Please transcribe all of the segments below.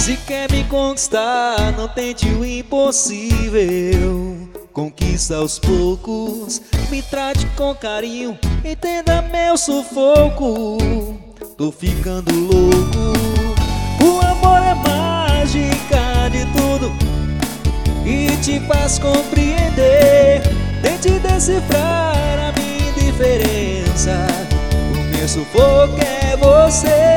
Se quer me conquistar, não tente o impossível. Conquista aos poucos, me trate com carinho, entenda meu sufoco. Tô ficando louco. O amor é mágica de tudo e te faz compreender. Tente decifrar a minha indiferença. O meu sufoco é você.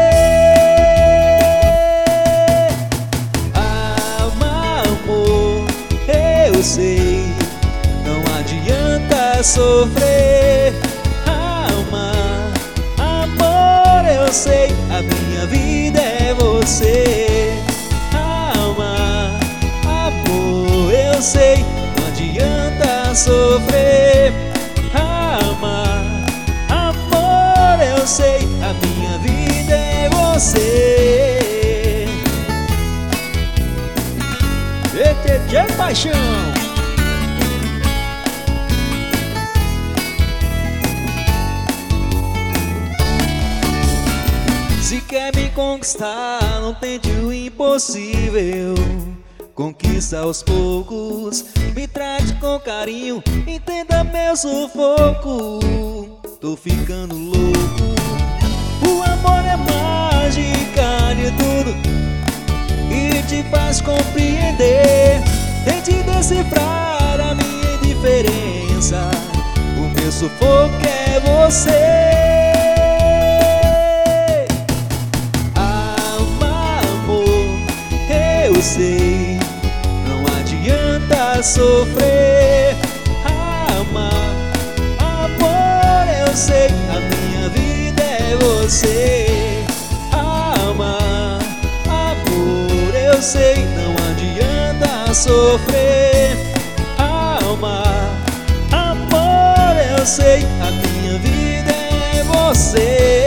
Eu sei, não adianta sofrer. Amar, amor, eu sei, a minha vida é você. Amar, amor, eu sei, não adianta sofrer. Amar, amor, eu sei, a minha vida é você. ETG Paixão. Se quer me conquistar, não tente o impossível. Conquista aos poucos, me trate com carinho, entenda meu sufoco. Tô ficando louco. O amor é mágica de tudo e te faz compreender. Tente decifrar a minha indiferença. O meu sufoco é você. Amar, amor, eu sei, não adianta sofrer. Amar, amor, eu sei, a minha vida é você. Amar, eu sei, não adianta sofrer. Amar, amor, eu sei, a minha vida é você.